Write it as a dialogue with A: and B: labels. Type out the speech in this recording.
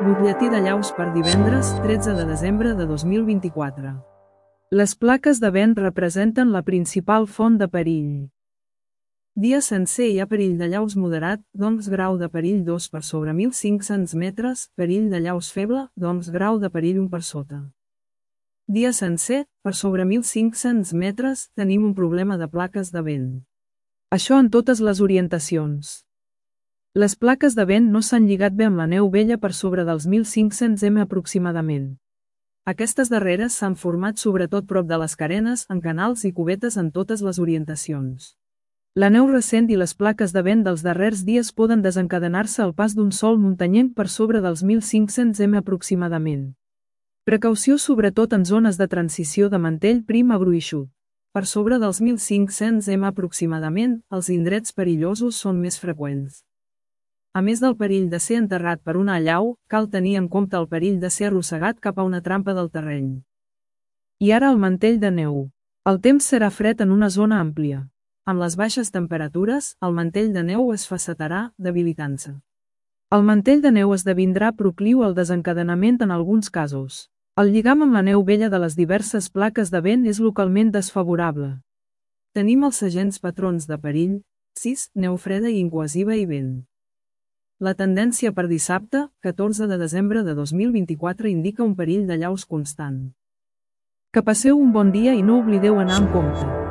A: Butlletí de llaus per divendres, 13 de desembre de 2024. Les plaques de vent representen la principal font de perill. Dia sencer hi ha perill de llaus moderat, doncs grau de perill 2 per sobre 1.500 metres, perill de llaus feble, doncs grau de perill 1 per sota. Dia sencer, per sobre 1.500 metres, tenim un problema de plaques de vent. Això en totes les orientacions. Les plaques de vent no s'han lligat bé amb la neu vella per sobre dels 1.500 m aproximadament. Aquestes darreres s'han format sobretot prop de les carenes, en canals i cubetes en totes les orientacions. La neu recent i les plaques de vent dels darrers dies poden desencadenar-se al pas d'un sol muntanyenc per sobre dels 1.500 m aproximadament. Precaució sobretot en zones de transició de mantell prim a gruixut. Per sobre dels 1.500 m aproximadament, els indrets perillosos són més freqüents. A més del perill de ser enterrat per una allau, cal tenir en compte el perill de ser arrossegat cap a una trampa del terreny. I ara el mantell de neu. El temps serà fred en una zona àmplia. Amb les baixes temperatures, el mantell de neu es facetarà, debilitant-se. El mantell de neu esdevindrà procliu al desencadenament en alguns casos. El lligam amb la neu vella de les diverses plaques de vent és localment desfavorable. Tenim els segents patrons de perill, 6, neu freda i incohesiva i vent. La tendència per dissabte, 14 de desembre de 2024 indica un perill de llaus constant. Que passeu un bon dia i no oblideu anar amb compte.